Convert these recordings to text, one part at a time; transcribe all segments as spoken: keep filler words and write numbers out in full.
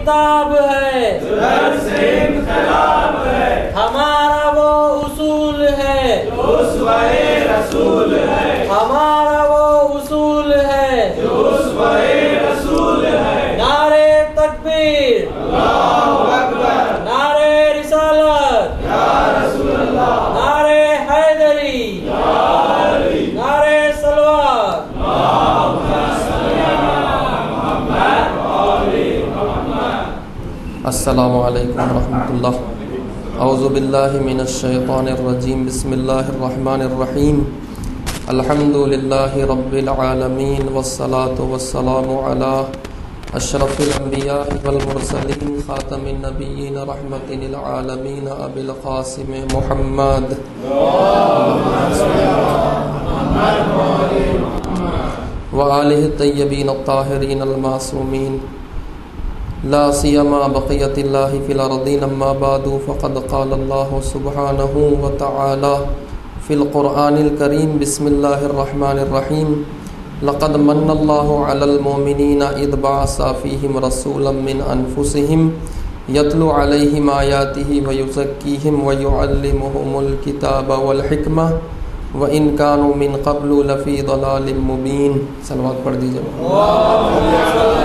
किताब है, जिधर से इनकलाब है, हमारा वो उसूल है, जो उसवाए रसूल है, हमारा वो उसूल है, जो उसवाए रसूल है। नारे तकबीर, अल्लाहु अकबर, नारे रिसालत, या रसूल अल्लाह, नारे हैदरी, या अली, नारे सलवात। अस्सलामु अलैकुम रहमतुल्लाह। औज़ु बिल्लाहि मिनश शैतानिर रजीम। बिस्मिल्लाहिर रहमानिर रहीम। अल्हम्दुलिल्लाहि रब्बिल आलमीन वस्सलातु वस्सलामु अला अशरफिल अंबिया वल मुरसलीन खातमिन नबिय्यीन रहमतिल लिल आलमीन अबिल क़ासिम मुहम्मद व आलिहि तय्यबीन अत्ताहिरीन अल मासूमीन ला सियमा बक़ियतिल्लाहि फिल अर्दीन अम्मा बादु फ़क़द क़ाल अल्लाहु सुब्हानहु व तआला फ़िल क़ुरआनिल करीम। बिस्मिल्लाहिर रहमानिर रहीम। लक़द मन्नल्लाहु अलल मुमिनीना इज़ बअसा फ़ीहिम रसूलन मिन अनफुसिहिम यतलू अलैहिम आयातिहि व युज़क्कीहिम व युअल्लिमुहुमुल किताब वल हिकमा व इन कानू मिन क़ब्लु लफ़ी ज़लालिम मुबीन। सलवात पढ़ दीजिए।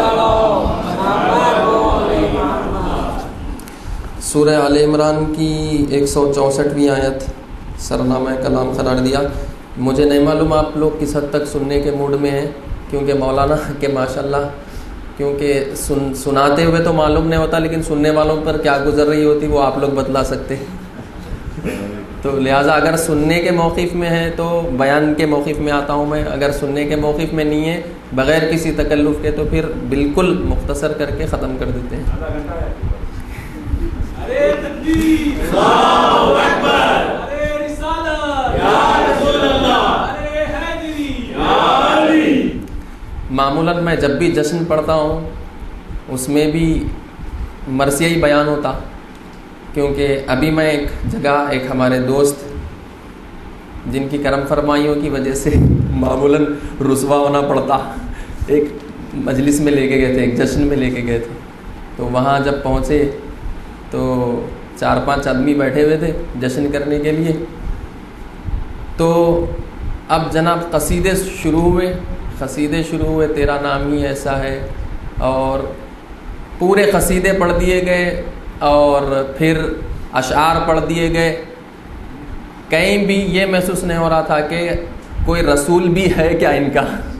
सूरह आल इमरान की एक सौ चौंसठवीं आयत सरनामा कलाम करार दिया। मुझे नहीं मालूम आप लोग किस हद तक सुनने के मूड में हैं, क्योंकि मौलाना के माशाल्लाह, क्योंकि सुन सुनाते हुए तो मालूम नहीं होता, लेकिन सुनने वालों पर क्या गुजर रही होती वो आप लोग बतला सकते हैं। तो लिहाजा अगर सुनने के मौक़िफ़ में है तो बयान के मौक़िफ़ में आता हूँ मैं, अगर सुनने के मौक़िफ़ में नहीं है बग़ैर किसी तकल्लुफ़ के तो फिर बिल्कुल मुख्तसर करके ख़त्म कर देते हैं। अरे तकबीर, अल्लाहु अकबर, अरे रिसालत, या रसूल अल्लाह, अरे हैदरी, या अली। मामूलन मैं जब भी जश्न पढ़ता हूँ उसमें भी मरसियाई बयान होता, क्योंकि अभी मैं एक जगह एक हमारे दोस्त जिनकी करम फरमाइयों की वजह से मामूलन रुसवा होना पड़ता, एक मजलिस में लेके गए थे, एक जश्न में लेके गए थे। तो वहाँ जब पहुँचे तो चार पांच आदमी बैठे हुए थे जश्न करने के लिए। तो अब जनाब कसीदे शुरू हुए कसीदे शुरू हुए तेरा नाम ही ऐसा है, और पूरे कसीदे पढ़ दिए गए और फिर अशआर पढ़ दिए गए। कहीं भी ये महसूस नहीं हो रहा था कि कोई रसूल भी है क्या इनका,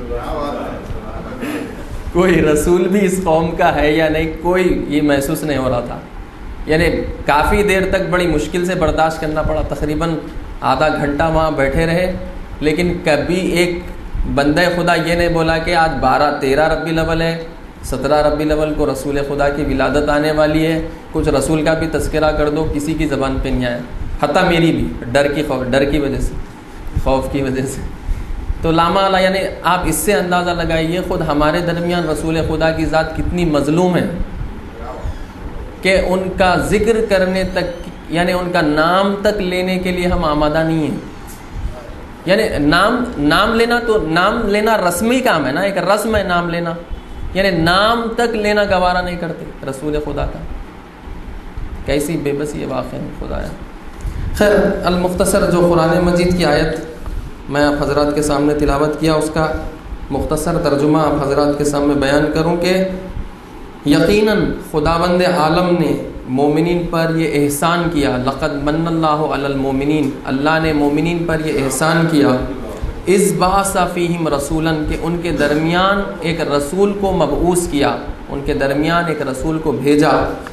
कोई रसूल भी इस कौम का है या नहीं, कोई ये महसूस नहीं हो रहा था। यानी काफ़ी देर तक बड़ी मुश्किल से बर्दाश्त करना पड़ा, तकरीबन आधा घंटा वहाँ बैठे रहे, लेकिन कभी एक बंदे खुदा ये नहीं बोला कि आज बारह तेरह रबीउल अव्वल है, सत्रह रबीउल अव्वल को रसूल खुदा की विलादत आने वाली है, कुछ रसूल का भी तज़किरा कर दो, किसी की ज़बान पे नहीं आया। हत्ता मेरी भी डर की खौफ डर की वजह से खौफ की वजह से। तो लामा यानी आप इससे अंदाज़ा लगाइए ख़ुद हमारे दरमियान रसूल खुदा की ज़ात कितनी मज़लूम है कि उनका ज़िक्र करने तक, यानी उनका नाम तक लेने के लिए हम आमादा नहीं हैं। यानी नाम नाम लेना तो नाम लेना रस्मी काम है ना, एक रस्म है नाम लेना, यानी नाम तक लेना गवारा नहीं करते रसूल खुदा का। कैसी बेबसी ये वाक़ई खुदाया। खैर अल मुख्तसर जो कुरान मजीद की आयत मैं आप हज़रात के सामने तिलावत किया, उसका मुख्तसर तर्जुमा आप हज़रात के सामने बयान करूँ कि यकीनन खुदावंद आलम ने मोमिनीन पर ये एहसान किया। लक़द मन्नल्लाहु अलल मोमिनीन, अल्लाह ने मोमिनीन पर ये एहसान किया। इज़ बअसा फ़ीहिम रसूलन, के उनके दरमियान एक रसूल को मबऊस किया, उनके दरमियान एक रसूल को भेजा।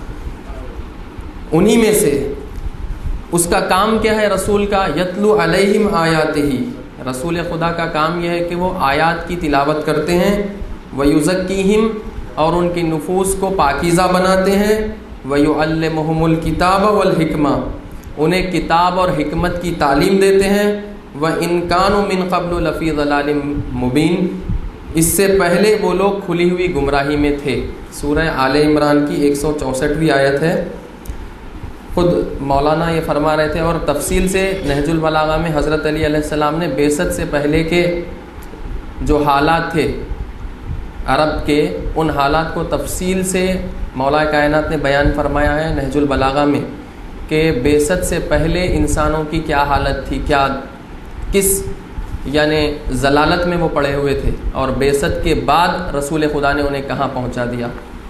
उन्हीं में से उसका काम क्या है रसूल का? यतलू अलैहिम आयातिही, रसूल खुदा का काम यह है कि वो आयात की तिलावत करते हैं। व युज़क्कीहिम, और उनकी नुफूस को पाकीज़ा बनाते हैं। व युअल्लिमुहुमुल किताब वल हिकमा, उन्हें किताब और हिकमत की तालीम देते हैं। व इन कानू मिन क़ब्लु लफ़ी ज़लालिम मुबीन, इससे पहले वो लोग खुली हुई गुमराही में थे। सूरह आले इमरान की एक सौ चौंसठवीं आयत है। ख़ुद मौलाना ये फरमा रहे थे, और तफसील से नहजुल बलागा में हज़रत अली अलैहिस्सलाम ने बेसत से पहले के जो हालात थे عرب کے ان حالات کو تفصیل سے مولا کائنات نے بیان فرمایا ہے نہج البلاغہ میں کہ بعثت سے پہلے انسانوں کی کیا حالت تھی، کیا کس یعنی ضلالت میں وہ پڑے ہوئے تھے، اور بعثت کے بعد رسول خدا نے انہیں کہاں پہنچا دیا۔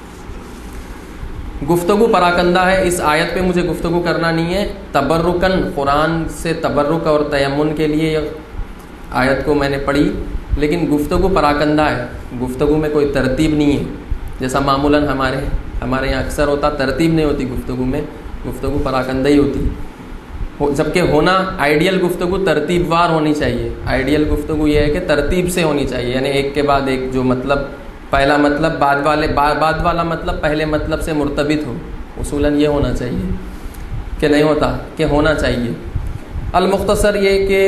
گفتگو پراکندہ ہے، اس آیت پہ مجھے گفتگو کرنا نہیں ہے، تبرکن قرآن سے تبرک اور تیمن کے لیے آیت کو میں نے پڑھی، لیکن گفتگو پراکندہ ہے، گفتگو میں کوئی ترتیب نہیں ہے، جیسا معمولاً ہمارے ہمارے یہاں اکثر ہوتا، ترتیب نہیں ہوتی گفتگو میں، گفتگو پراکندہ ہی ہوتی، جبکہ ہونا آئیڈیل گفتگو ترتیب وار ہونی چاہیے۔ آئیڈیل گفتگو یہ ہے کہ ترتیب سے ہونی چاہیے، یعنی ایک کے بعد ایک، جو مطلب پہلا مطلب بعد والے بعد والا مطلب پہلے مطلب سے مرتبط ہو، اصولاً یہ ہونا چاہیے، کہ نہیں ہوتا کہ ہونا چاہیے۔ المختصر یہ کہ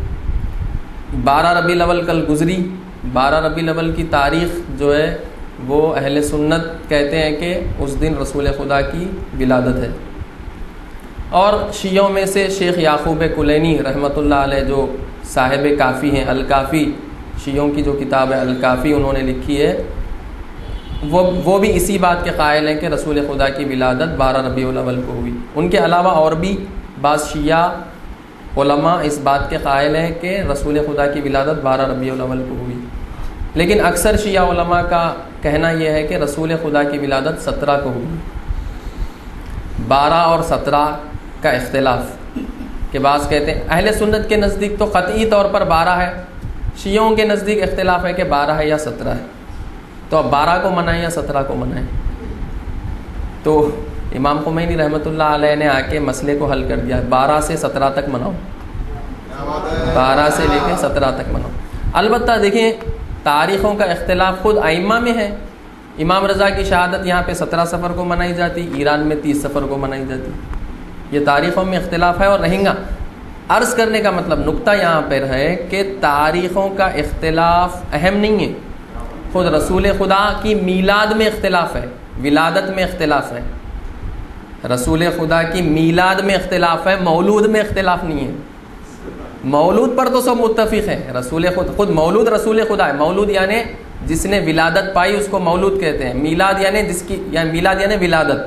بارہ ربیع الاول کل گزری، بارہ ربیع الاول کی تاریخ جو ہے وہ اہل سنت کہتے ہیں کہ اس دن رسول خدا کی ولادت ہے، اور شیعوں میں سے شیخ یعقوب کلینی رحمۃ اللہ علیہ جو صاحب کافی ہیں، الکافی شیعوں کی جو کتاب ہے الکافی انہوں نے لکھی ہے، وہ وہ بھی اسی بات کے قائل ہیں کہ رسول خدا کی ولادت بارہ ربیع الاول کو ہوئی۔ ان کے علاوہ اور بھی بعض شیعہ علماء اس بات کے قائل ہیں کہ رسول خدا کی ولادت بارہ ربیع الاول کو ہوئی، لیکن اکثر شیعہ علماء کا کہنا یہ ہے کہ رسول خدا کی ولادت سترہ کو ہوئی۔ بارہ اور سترہ کا اختلاف، کہ بعض کہتے ہیں اہل سنت کے نزدیک تو قطعی طور پر بارہ ہے، شیعوں کے نزدیک اختلاف ہے کہ بارہ ہے یا سترہ ہے، تو اب بارہ کو منائیں یا سترہ کو منائیں؟ تو امام خمینی رحمۃ اللہ علیہ نے آ کے مسئلے کو حل کر دیا، بارہ سے سترہ تک مناؤ، بارہ سے لے کے سترہ تک مناؤ۔ البتہ دیکھیں تاریخوں کا اختلاف خود ائمہ میں ہے، امام رضا کی شہادت یہاں پہ سترہ صفر کو منائی جاتی، ایران میں تیس صفر کو منائی جاتی، یہ تاریخوں میں اختلاف ہے اور رہیں گا۔ عرض کرنے کا مطلب نقطہ یہاں پر ہے کہ تاریخوں کا اختلاف اہم نہیں ہے، خود رسول خدا کی میلاد میں اختلاف ہے، ولادت میں اختلاف ہے، رسول خدا کی میلاد میں اختلاف ہے، مولود میں اختلاف نہیں ہے۔ مولود پر تو سب متفق ہیں، رسول خود خود مولود رسول خدا ہے، مولود یعنی جس نے ولادت پائی اس کو مولود کہتے ہیں، میلاد یعنی جس کی یعنی میلاد یعنی ولادت،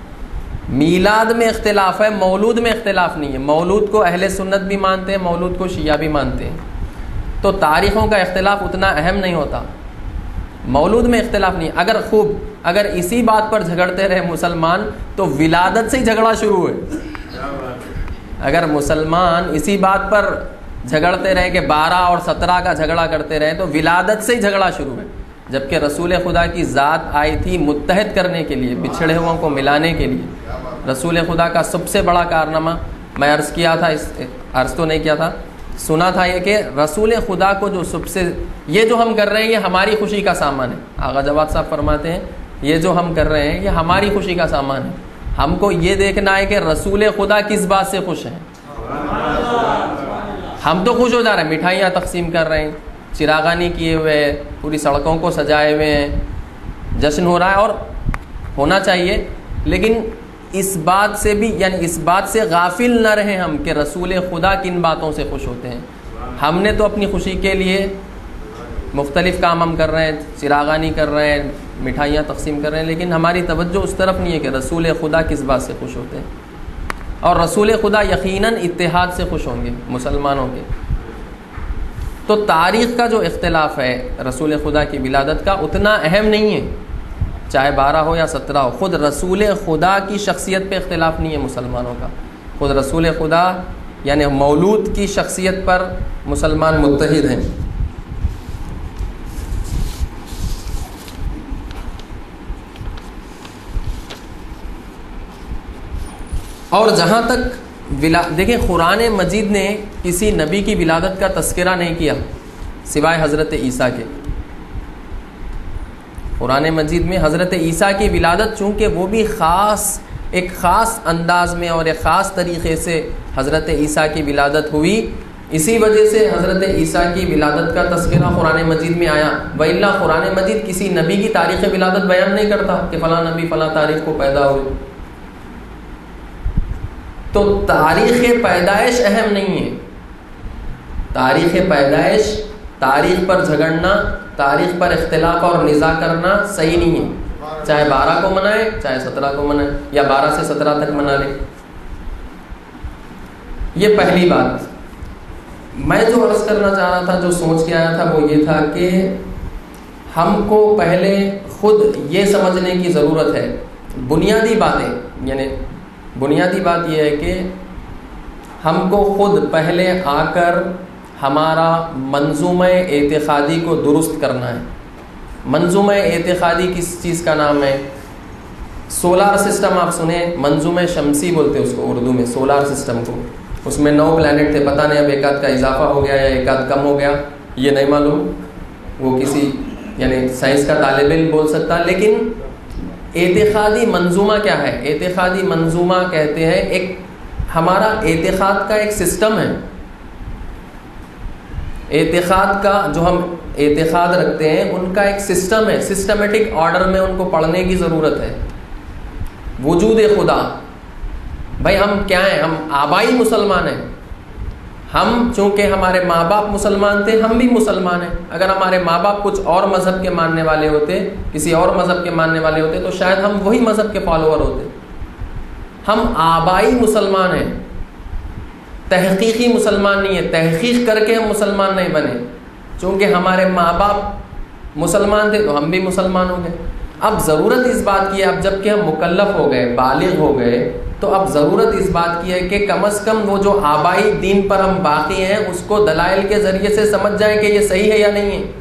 میلاد میں اختلاف ہے، مولود میں اختلاف نہیں ہے۔ مولود کو اہل سنت بھی مانتے ہیں، مولود کو شیعہ بھی مانتے ہیں، تو تاریخوں کا اختلاف اتنا اہم نہیں ہوتا، مولود میں اختلاف نہیں۔ اگر خوب اگر اسی بات پر جھگڑتے رہے مسلمان تو ولادت سے ہی جھگڑا شروع ہوئے، اگر مسلمان اسی بات پر جھگڑتے رہے کہ بارہ اور سترہ کا جھگڑا کرتے رہے تو ولادت سے ہی جھگڑا شروع ہے، جبکہ رسول خدا کی ذات آئی تھی متحد کرنے کے لیے، بچھڑے ہوں کو ملانے کے لیے۔ رسول خدا کا سب سے بڑا کارنامہ میں عرض کیا تھا، اس عرض تو نہیں کیا تھا، سنا تھا یہ کہ رسول خدا کو جو سب سے یہ جو ہم کر رہے ہیں یہ ہماری خوشی کا سامان ہے۔ آغا جواد صاحب فرماتے ہیں یہ جو ہم کر رہے ہیں یہ ہماری خوشی کا سامان ہے، ہم کو یہ دیکھنا ہے کہ رسول خدا کس بات سے خوش ہیں۔ ہم تو خوش ہو جا رہے ہیں، مٹھائیاں تقسیم کر رہے ہیں، چراغانی کیے ہوئے ہیں، پوری سڑکوں کو سجائے ہوئے ہیں، جشن ہو رہا ہے اور ہونا چاہیے، لیکن اس بات سے بھی یعنی اس بات سے غافل نہ رہیں ہم کہ رسول خدا کن باتوں سے خوش ہوتے ہیں۔ ہم نے تو اپنی خوشی کے لیے مختلف کام ہم کر رہے ہیں، چراغانی کر رہے ہیں، مٹھائیاں تقسیم کر رہے ہیں، لیکن ہماری توجہ اس طرف نہیں ہے کہ رسول خدا کس بات سے خوش ہوتے ہیں، اور رسول خدا یقیناً اتحاد سے خوش ہوں گے مسلمانوں کے۔ تو تاریخ کا جو اختلاف ہے رسول خدا کی ولادت کا اتنا اہم نہیں ہے، چاہے بارہ ہو یا سترہ ہو، خود رسول خدا کی شخصیت پہ اختلاف نہیں ہے مسلمانوں کا، خود رسول خدا یعنی مولود کی شخصیت پر مسلمان متحد ہیں۔ اور جہاں تک ولا دیکھیں قرآن مجید نے کسی نبی کی ولادت کا تذکرہ نہیں کیا سوائے حضرت عیسیٰ کے۔ قرآن مجید میں حضرت عیسیٰ کی ولادت چونکہ وہ بھی خاص ایک خاص انداز میں اور ایک خاص طریقے سے حضرت عیسیٰ کی ولادت ہوئی، اسی وجہ سے حضرت عیسیٰ کی ولادت کا تذکرہ قرآن مجید میں آیا، وإلا قرآن مجید کسی نبی کی تاریخ ولادت بیان نہیں کرتا کہ فلاں نبی فلاں تاریخ کو پیدا ہوئے۔ تو تاریخ پیدائش اہم نہیں ہے، تاریخ پیدائش تاریخ پر جھگڑنا تاریخ پر اختلاف اور نزاع کرنا صحیح نہیں ہے، چاہے بارہ کو منائے چاہے سترہ کو منائے یا بارہ سے سترہ تک منا لے۔ یہ پہلی بات۔ میں جو عرض کرنا چاہ رہا تھا، جو سوچ کے آیا تھا، وہ یہ تھا کہ ہم کو پہلے خود یہ سمجھنے کی ضرورت ہے، بنیادی باتیں، یعنی بنیادی بات یہ ہے کہ ہم کو خود پہلے آ کر ہمارا منظومہ اعتقادی کو درست کرنا ہے۔ منظومہ اعتقادی کس چیز کا نام ہے؟ سولار سسٹم آپ سنیں، منظومہ شمسی بولتے ہیں اس کو اردو میں، سولار سسٹم کو۔ اس میں نو پلانٹ تھے، پتہ نہیں اب ایک آدھ کا اضافہ ہو گیا یا ایک آدھ کم ہو گیا، یہ نہیں معلوم، وہ کسی یعنی سائنس کا طالب علم بول سکتا۔ لیکن اعتقادی منظومہ کیا ہے؟ اعتقادی منظومہ کہتے ہیں ایک ہمارا اعتقاد کا ایک سسٹم ہے، اعتقاد کا جو ہم اعتقاد رکھتے ہیں ان کا ایک سسٹم ہے، سسٹمیٹک آرڈر میں ان کو پڑھنے کی ضرورت ہے۔ وجود خدا، بھائی ہم کیا ہیں؟ ہم آبائی مسلمان ہیں۔ ہم چونکہ ہمارے ماں باپ مسلمان تھے، ہم بھی مسلمان ہیں۔ اگر ہمارے ماں باپ کچھ اور مذہب کے ماننے والے ہوتے، کسی اور مذہب کے ماننے والے ہوتے، تو شاید ہم وہی مذہب کے فالوور ہوتے۔ ہم آبائی مسلمان ہیں، تحقیقی مسلمان نہیں ہے، تحقیق کر کے ہم مسلمان نہیں بنے۔ چونکہ ہمارے ماں باپ مسلمان تھے تو ہم بھی مسلمان ہو گئے۔ اب ضرورت اس بات کی ہے، اب جب کہ ہم مکلف ہو گئے، بالغ ہو گئے، تو اب ضرورت اس بات کی ہے کہ کم از کم وہ جو آبائی دین پر ہم باقی ہیں اس کو دلائل کے ذریعے سے سمجھ جائیں کہ یہ صحیح ہے یا نہیں ہے،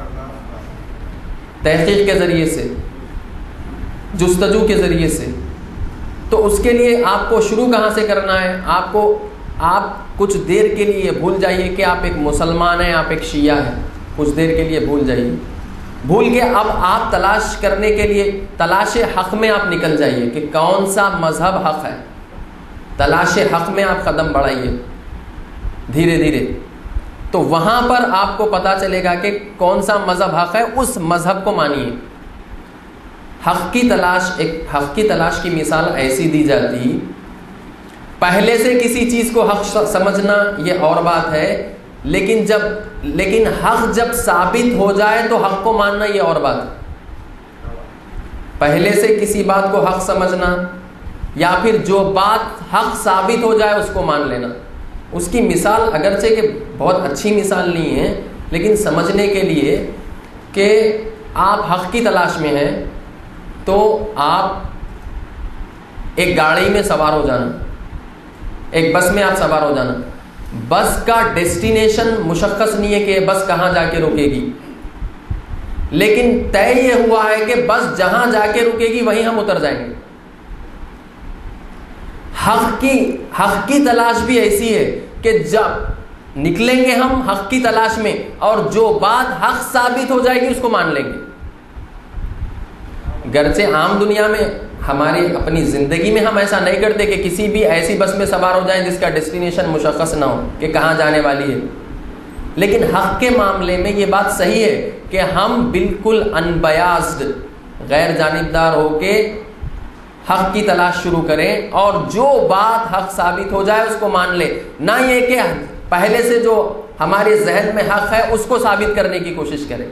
تحقیق کے ذریعے سے، جستجو کے ذریعے سے۔ تو اس کے لیے آپ کو شروع کہاں سے کرنا ہے؟ آپ کو آپ کچھ دیر کے لیے بھول جائیے کہ آپ ایک مسلمان ہیں، آپ ایک شیعہ ہیں، کچھ دیر کے لیے بھول جائیے، بھول کے اب آپ تلاش کرنے کے لیے تلاش حق میں آپ نکل جائیے کہ کون سا مذہب حق ہے۔ تلاش حق میں آپ قدم بڑھائیے دھیرے دھیرے، تو وہاں پر آپ کو پتا چلے گا کہ کون سا مذہب حق ہے، اس مذہب کو مانیے۔ حق کی تلاش، ایک حق کی تلاش کی مثال ایسی دی جاتی، پہلے سے کسی چیز کو حق سمجھنا یہ اور بات ہے، لیکن جب لیکن حق جب ثابت ہو جائے تو حق کو ماننا یہ اور بات ہے۔ پہلے سے کسی بات کو حق سمجھنا یا پھر جو بات حق ثابت ہو جائے اس کو مان لینا۔ اس کی مثال اگرچہ کہ بہت اچھی مثال نہیں ہے، لیکن سمجھنے کے لیے کہ آپ حق کی تلاش میں ہیں تو آپ ایک گاڑی میں سوار ہو جانا، ایک بس میں آپ سوار ہو جانا، بس کا ڈیسٹینیشن مشخص نہیں ہے کہ بس کہاں جا کے رکے گی، لیکن طے یہ ہوا ہے کہ بس جہاں جا کے رکے گی وہیں ہم اتر جائیں گے۔ حق کی حق کی تلاش بھی ایسی ہے کہ جب نکلیں گے ہم حق کی تلاش میں، اور جو بات حق ثابت ہو جائے گی اس کو مان لیں گے۔ گرچہ عام دنیا میں ہماری اپنی زندگی میں ہم ایسا نہیں کرتے کہ کسی بھی ایسی بس میں سوار ہو جائیں جس کا ڈیسٹینیشن مشخص نہ ہو کہ کہاں جانے والی ہے، لیکن حق کے معاملے میں یہ بات صحیح ہے کہ ہم بالکل انبیاسڈ، غیر جانبدار ہو کے حق کی تلاش شروع کریں، اور جو بات حق ثابت ہو جائے اس کو مان لیں، نہ یہ کہ پہلے سے جو ہمارے ذہن میں حق ہے اس کو ثابت کرنے کی کوشش کریں۔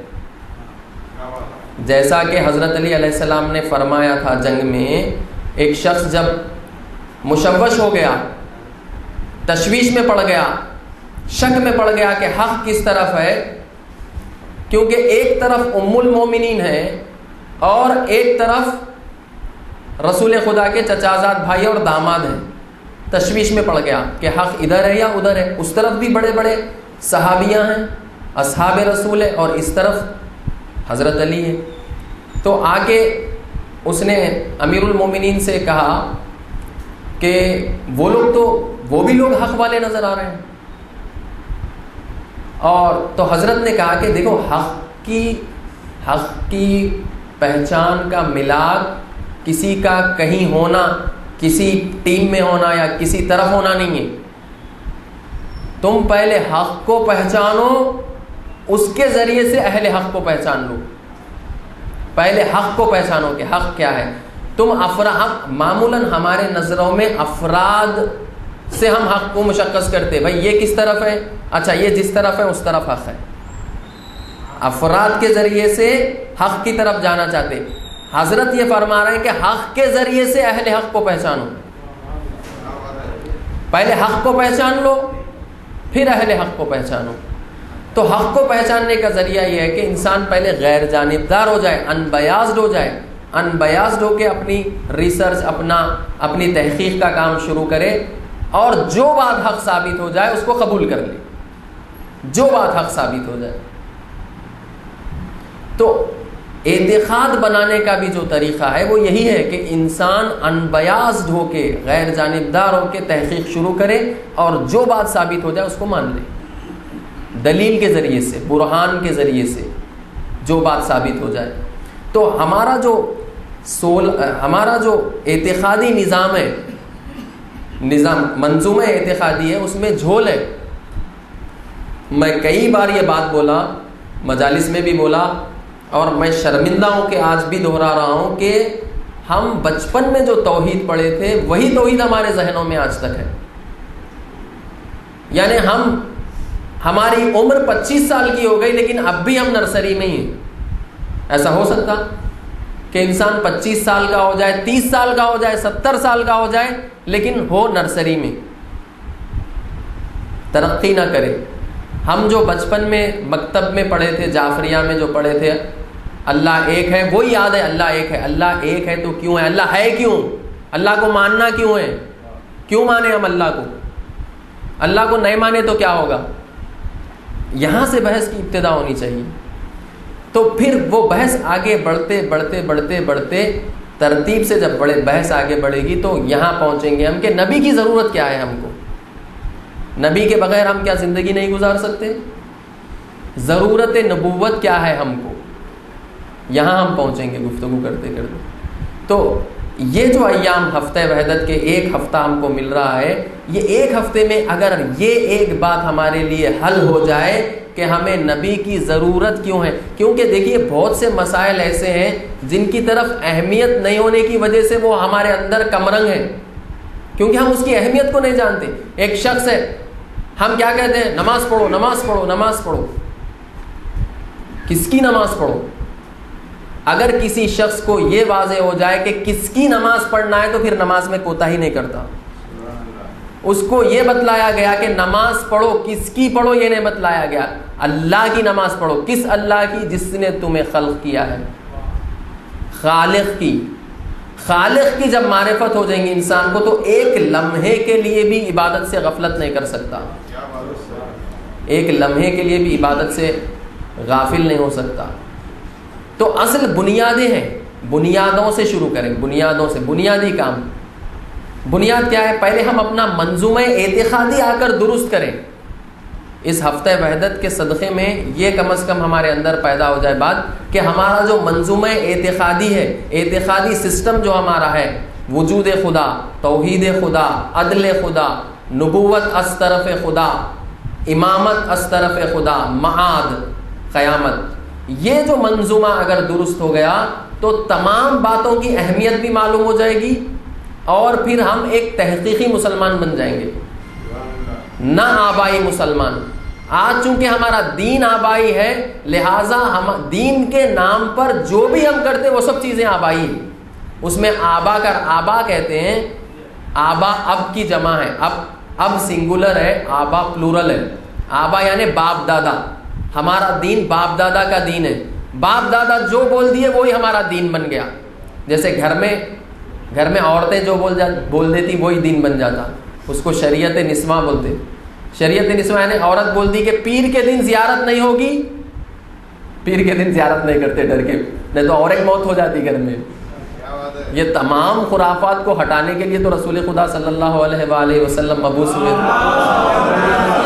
جیسا کہ حضرت علی علیہ السلام نے فرمایا تھا، جنگ میں ایک شخص جب مشوش ہو گیا، تشویش میں پڑ گیا، شک میں پڑ گیا کہ حق کس طرف ہے، کیونکہ ایک طرف ام المومنین ہے اور ایک طرف رسول خدا کے چچازاد بھائی اور داماد ہیں، تشویش میں پڑ گیا کہ حق ادھر ہے یا ادھر ہے۔ اس طرف بھی بڑے بڑے صحابیاں ہیں، اصحاب رسول ہے، اور اس طرف حضرت علی ہے۔ تو آ کے اس نے امیر المومنین سے کہا کہ وہ لوگ تو وہ بھی لوگ حق والے نظر آ رہے ہیں، اور تو حضرت نے کہا کہ دیکھو حق کی حق کی پہچان کا ملاک کسی کا کہیں ہونا، کسی ٹیم میں ہونا یا کسی طرف ہونا نہیں ہے۔ تم پہلے حق کو پہچانو، اس کے ذریعے سے اہل حق کو پہچان لو۔ پہلے حق کو پہچانو کہ حق کیا ہے۔ تم افراد، معمولاً ہمارے نظروں میں افراد سے ہم حق کو مشخص کرتے، بھائی یہ کس طرف ہے، اچھا یہ جس طرف ہے اس طرف حق ہے، افراد کے ذریعے سے حق کی طرف جانا چاہتے. حضرت یہ فرما رہے ہیں کہ حق کے ذریعے سے اہل حق کو پہچانو. پہلے حق کو پہچان لو پھر اہل حق کو پہچانو. تو حق کو پہچاننے کا ذریعہ یہ ہے کہ انسان پہلے غیر جانبدار ہو جائے, ان بیاسڈ ہو جائے. ان بیاسڈ ہو کے اپنی ریسرچ, اپنا اپنی تحقیق کا کام شروع کرے, اور جو بات حق ثابت ہو جائے اس کو قبول کر لے, جو بات حق ثابت ہو جائے. تو اعتقاد بنانے کا بھی جو طریقہ ہے وہ یہی ہے کہ انسان انبیاسڈ ہو کے, غیر جانبدار ہو کے تحقیق شروع کرے, اور جو بات ثابت ہو جائے اس کو مان لے, دلیل کے ذریعے سے, برہان کے ذریعے سے جو بات ثابت ہو جائے. تو ہمارا جو سول ہمارا جو اعتقادی نظام ہے, نظام منظومہ اعتقادی ہے, اس میں جھول ہے. میں کئی بار یہ بات بولا, مجالس میں بھی بولا, اور میں شرمندہ ہوں کہ آج بھی دہرا رہا ہوں کہ ہم بچپن میں جو توحید پڑھے تھے وہی توحید ہمارے ذہنوں میں آج تک ہے. یعنی ہم ہماری عمر پچیس سال کی ہو گئی لیکن اب بھی ہم نرسری میں ہی ہیں. ایسا ہو سکتا کہ انسان پچیس سال کا ہو جائے, تیس سال کا ہو جائے, ستر سال کا ہو جائے, لیکن ہو نرسری میں, ترقی نہ کرے. ہم جو بچپن میں مکتب میں پڑھے تھے, جعفریہ میں جو پڑھے تھے, اللہ ایک ہے, وہی یاد ہے. اللہ ایک ہے, اللہ ایک ہے تو کیوں ہے, اللہ ہے کیوں, اللہ کو ماننا کیوں ہے, کیوں مانے ہم اللہ کو, اللہ کو نہیں مانے تو کیا ہوگا. یہاں سے بحث کی ابتدا ہونی چاہیے. تو پھر وہ بحث آگے بڑھتے بڑھتے بڑھتے بڑھتے ترتیب سے جب بڑے بحث آگے بڑھے گی تو یہاں پہنچیں گے ہم کہ نبی کی ضرورت کیا ہے ہم کو, نبی کے بغیر ہم کیا زندگی نہیں گزار سکتے, ضرورت نبوت کیا ہے ہم کو, یہاں ہم پہنچیں گے گفتگو کرتے کرتے. تو یہ جو ایام ہفتہ وحدت کے ایک ہفتہ ہم کو مل رہا ہے, یہ ایک ہفتے میں اگر یہ ایک بات ہمارے لیے حل ہو جائے کہ ہمیں نبی کی ضرورت کیوں ہے. کیونکہ دیکھیے بہت سے مسائل ایسے ہیں جن کی طرف اہمیت نہیں ہونے کی وجہ سے وہ ہمارے اندر کمرنگ ہے, کیونکہ ہم اس کی اہمیت کو نہیں جانتے. ایک شخص ہے, ہم کیا کہتے ہیں, نماز پڑھو نماز پڑھو نماز پڑھو. کس کی نماز پڑھو؟ اگر کسی شخص کو یہ واضح ہو جائے کہ کس کی نماز پڑھنا ہے تو پھر نماز میں کوتاہی نہیں کرتا. اس کو یہ بتلایا گیا کہ نماز پڑھو, کس کی پڑھو یہ نہیں بتلایا گیا, اللہ کی نماز پڑھو. کس اللہ کی؟ جس نے تمہیں خلق کیا ہے, خالق کی. خالق کی جب معرفت ہو جائیں گی انسان کو تو ایک لمحے کے لیے بھی عبادت سے غفلت نہیں کر سکتا, ایک لمحے کے لیے بھی عبادت سے غافل نہیں ہو سکتا. تو اصل بنیادیں ہیں, بنیادوں سے شروع کریں, بنیادوں سے, بنیادی کام. بنیاد کیا ہے؟ پہلے ہم اپنا منظومہ اعتقادی آ کر درست کریں. اس ہفتہ وحدت کے صدقے میں یہ کم از کم ہمارے اندر پیدا ہو جائے بات کہ ہمارا جو منظومہ اعتقادی ہے, اعتقادی سسٹم جو ہمارا ہے, وجود خدا, توحید خدا, عدل خدا, نبوت از طرف خدا, امامت از طرف خدا, معاد, قیامت, یہ جو منظومہ اگر درست ہو گیا تو تمام باتوں کی اہمیت بھی معلوم ہو جائے گی, اور پھر ہم ایک تحقیقی مسلمان بن جائیں گے, نہ آبائی مسلمان. آج چونکہ ہمارا دین آبائی ہے, لہٰذا ہم دین کے نام پر جو بھی ہم کرتے وہ سب چیزیں آبائی ہیں. اس میں آبا کر آبا کہتے ہیں, آبا اب کی جمع ہے, اب اب سنگولر ہے, آبا پلورل ہے. آبا یعنی باپ دادا. ہمارا دین باپ دادا کا دین ہے, باپ دادا جو بول دیے وہی ہمارا دین بن گیا. جیسے گھر میں گھر میں عورتیں جو بول جا بول دیتی وہی دین بن جاتا, اس کو شریعت نسواں بولتے. شریعت نسواں یعنی عورت بول دی کہ پیر کے دن زیارت نہیں ہوگی, پیر کے دن زیارت نہیں کرتے ڈر کے, نہیں تو اور ایک موت ہو جاتی گھر میں. یہ تمام خرافات کو ہٹانے کے لیے تو رسول خدا صلی اللہ علیہ وآلہ وسلم مبعوث ہوئے تھے.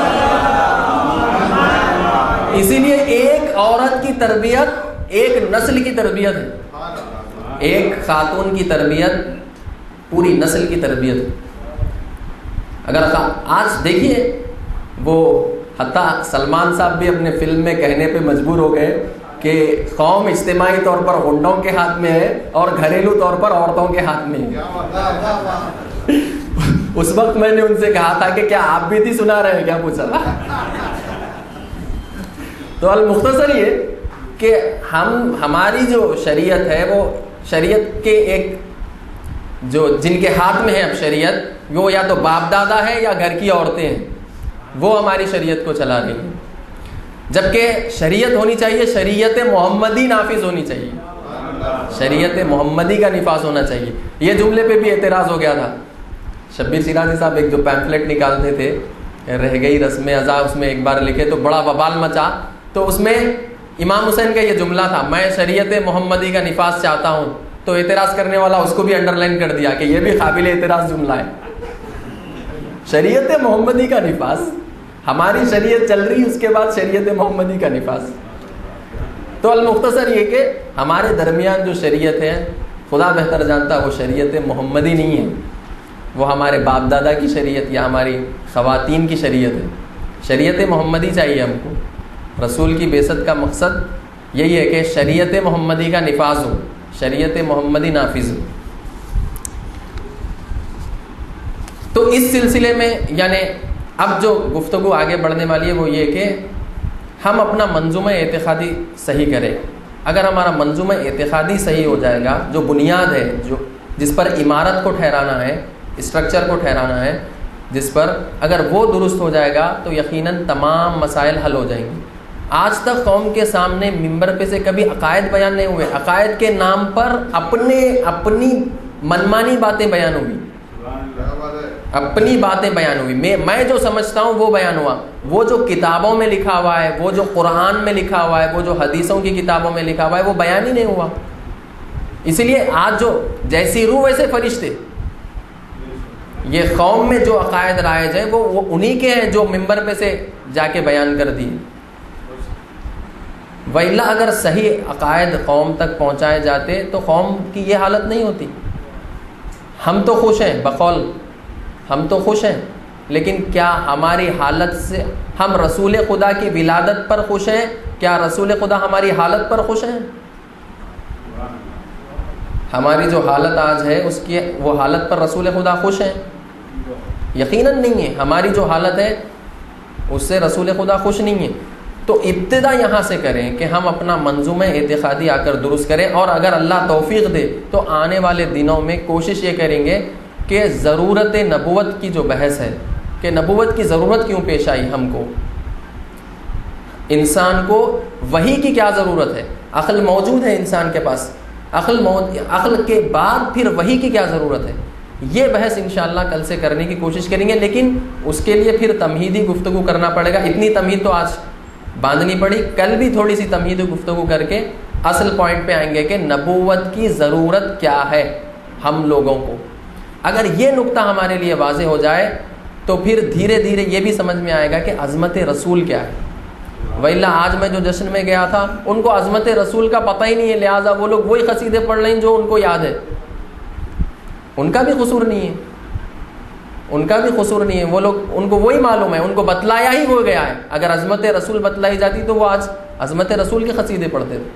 اسی لیے ایک عورت کی تربیت ایک نسل کی تربیت ہے, ایک خاتون کی تربیت پوری نسل کی تربیت ہے. اگر آج دیکھیے, وہ حتیٰ سلمان صاحب بھی اپنے فلم میں کہنے پہ مجبور ہو گئے کہ قوم اجتماعی طور پر غنڈوں کے ہاتھ میں ہے اور گھریلو طور پر عورتوں کے ہاتھ میں ہے. اس وقت میں نے ان سے کہا تھا کہ کیا آپ بھی تھی سنا رہے ہیں, کیا پوچھا. تو المختصر یہ کہ ہم ہماری جو شریعت ہے وہ شریعت کے ایک جو جن کے ہاتھ میں ہے اب شریعت، وہ یا تو باپ دادا ہے یا گھر کی عورتیں ہیں، وہ ہماری شریعت کو چلا رہی ہیں، جبکہ شریعت ہونی چاہیے شریعت محمدی نافذ ہونی چاہیے، شریعت محمدی کا نفاذ ہونا چاہیے۔ یہ جملے پہ بھی اعتراض ہو گیا تھا۔ شبیر شیرازی صاحب ایک جو پیمفلیٹ نکالتے تھے رہ گئی رسم ازا، اس میں ایک بار لکھے تو بڑا وبال مچا، تو اس میں امام حسین کا یہ جملہ تھا، میں شریعت محمدی کا نفاذ چاہتا ہوں، تو اعتراض کرنے والا اس کو بھی انڈر لائن کر دیا کہ یہ بھی قابل اعتراض جملہ ہے۔ شریعت محمدی کا نفاذ، ہماری شریعت چل رہی، اس کے بعد شریعت محمدی کا نفاذ۔ تو المختصر یہ کہ ہمارے درمیان جو شریعت ہے خدا بہتر جانتا وہ شریعت محمدی نہیں ہے، وہ ہمارے باپ دادا کی شریعت یا ہماری خواتین کی شریعت ہے۔ شریعت محمدی چاہیے ہم کو۔ رسول کی بعثت کا مقصد یہی ہے کہ شریعت محمدی کا نفاذ ہو، شریعت محمدی نافذ ہو۔ تو اس سلسلے میں یعنی اب جو گفتگو آگے بڑھنے والی ہے وہ یہ کہ ہم اپنا منظومہ اعتقادی صحیح کریں۔ اگر ہمارا منظومہ اعتقادی صحیح ہو جائے گا، جو بنیاد ہے، جو جس پر عمارت کو ٹھہرانا ہے، اسٹرکچر کو ٹھہرانا ہے، جس پر اگر وہ درست ہو جائے گا تو یقیناً تمام مسائل حل ہو جائیں گے۔ آج تک قوم کے سامنے ممبر پہ سے کبھی عقائد بیان نہیں ہوئے، عقائد کے نام پر اپنے اپنی منمانی باتیں بیان ہوئی، اپنی باتیں بیان ہوئی، میں میں جو سمجھتا ہوں وہ بیان ہوا، وہ جو کتابوں میں لکھا ہوا ہے، وہ جو قرآن میں لکھا ہوا ہے، وہ جو حدیثوں کی کتابوں میں لکھا ہوا ہے، وہ بیان ہی نہیں ہوا۔ اسی لیے آج جو جیسی روح ویسے فرشتے، یہ قوم میں جو عقائد رائج ہیں وہ وہ انہی کے ہیں جو ممبر پہ سے جا کے بیان کر دیے۔ وَإِلَّا اگر صحیح عقائد قوم تک پہنچائے جاتے تو قوم کی یہ حالت نہیں ہوتی۔ ہم تو خوش ہیں، بقول ہم تو خوش ہیں، لیکن کیا ہماری حالت سے ہم رسول خدا کی ولادت پر خوش ہیں؟ کیا رسول خدا ہماری حالت پر خوش ہیں؟ ہماری جو حالت آج ہے اس کی وہ حالت پر رسول خدا خوش ہیں؟ یقیناً نہیں ہے۔ ہماری جو حالت ہے اس سے رسول خدا خوش نہیں ہے۔ تو ابتدا یہاں سے کریں کہ ہم اپنا منظومہ اعتقادی آ کر درست کریں، اور اگر اللہ توفیق دے تو آنے والے دنوں میں کوشش یہ کریں گے کہ ضرورت نبوت کی جو بحث ہے کہ نبوت کی ضرورت کیوں پیش آئی ہم کو، انسان کو وحی کی کیا ضرورت ہے، عقل موجود ہے انسان کے پاس، عقل عقل کے بعد پھر وحی کی کیا ضرورت ہے، یہ بحث انشاءاللہ کل سے کرنے کی کوشش کریں گے۔ لیکن اس کے لیے پھر تمہیدی گفتگو کرنا پڑے گا، اتنی تمہید تو آج باندھنی پڑی، کل بھی تھوڑی سی تمہیدی گفتگو کر کے اصل پوائنٹ پہ آئیں گے کہ نبوت کی ضرورت کیا ہے ہم لوگوں کو۔ اگر یہ نقطہ ہمارے لیے واضح ہو جائے تو پھر دھیرے دھیرے یہ بھی سمجھ میں آئے گا کہ عظمت رسول کیا ہے۔ وَإِلَّا آج میں جو جشن میں گیا تھا ان کو عظمت رسول کا پتہ ہی نہیں ہے، لہٰذا وہ لوگ وہی قصیدے پڑھ رہے ہیں جو ان کو یاد ہے۔ ان کا بھی قصور نہیں ہے، ان کا بھی قصور نہیں ہے، وہ لوگ ان کو وہی معلوم ہے، ان کو بتلایا ہی ہو گیا ہے۔ اگر عظمت رسول بتلائی جاتی تو وہ آج عظمت رسول کے قصیدے پڑھتے تھے،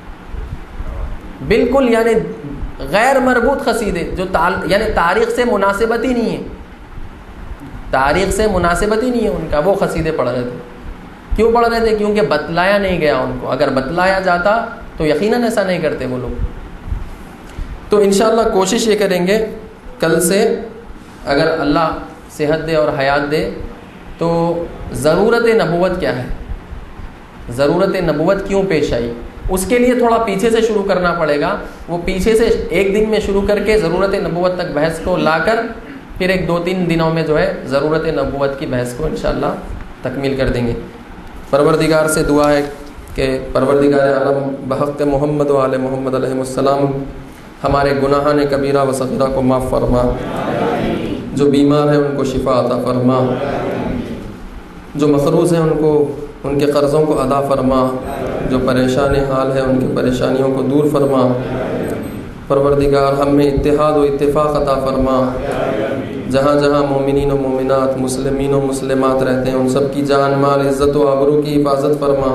بالکل یعنی غیر مربوط قصیدے جو تال یعنی تاریخ سے مناسبت ہی نہیں ہے، تاریخ سے مناسبت ہی نہیں ہے ان کا، وہ قصیدے پڑھ رہے تھے۔ کیوں پڑھ رہے تھے؟ کیونکہ بتلایا نہیں گیا ان کو، اگر بتلایا جاتا تو یقیناً ایسا نہیں کرتے وہ لوگ۔ تو انشاءاللہ کوشش یہ کریں گے کل سے، اگر اللہ صحت دے اور حیات دے، تو ضرورت نبوت کیا ہے، ضرورت نبوت کیوں پیش آئی، اس کے لیے تھوڑا پیچھے سے شروع کرنا پڑے گا۔ وہ پیچھے سے ایک دن میں شروع کر کے ضرورت نبوت تک بحث کو لا کر پھر ایک دو تین دنوں میں جو ہے ضرورت نبوت کی بحث کو انشاءاللہ تکمیل کر دیں گے۔ پروردگار سے دعا ہے کہ پروردگار عالم بحق محمد و آل محمد علیہ السلام ہمارے گناہان کبیرہ و صغیرہ کو معاف فرما، جو بیمار ہیں ان کو شفا عطا فرما، جو مقروض ہیں ان کو ان کے قرضوں کو ادا فرما، جو پریشان حال ہے ان کی پریشانیوں کو دور فرما۔ پروردگار ہم میں اتحاد و اتفاق عطا فرما، جہاں جہاں مومنین و مومنات، مسلمین و مسلمات رہتے ہیں ان سب کی جان مال عزت و آبرو کی حفاظت فرما،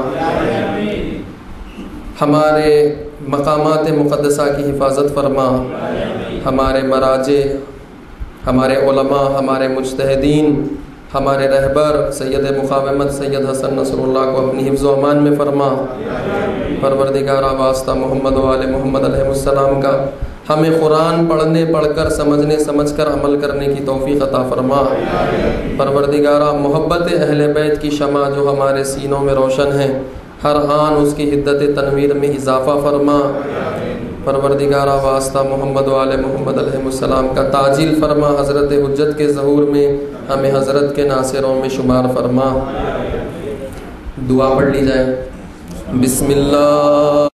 ہمارے مقامات مقدسہ کی حفاظت فرما، ہمارے مراجع، ہمارے علماء، ہمارے مجتہدین، ہمارے رہبر سید مقاومت سید حسن نصر اللہ کو اپنی حفظ و امان میں فرما۔ پروردگارہ واسطہ محمد و آل محمد علیہ السلام کا ہمیں قرآن پڑھنے پڑھ کر سمجھنے سمجھ کر عمل کرنے کی توفیق عطا فرما۔ پروردگارہ محبت اہل بیت کی شمع جو ہمارے سینوں میں روشن ہے، ہر آن اس کی حدت تنویر میں اضافہ فرما۔ پروردگارہ واسطہ محمد و آل محمد علیہ السلام کا تعجیل فرما۔ حضرت حجت کے ظہور میں ہمیں حضرت کے ناصروں میں شمار فرما۔ دعا پڑھ لی جائے۔ بسم اللہ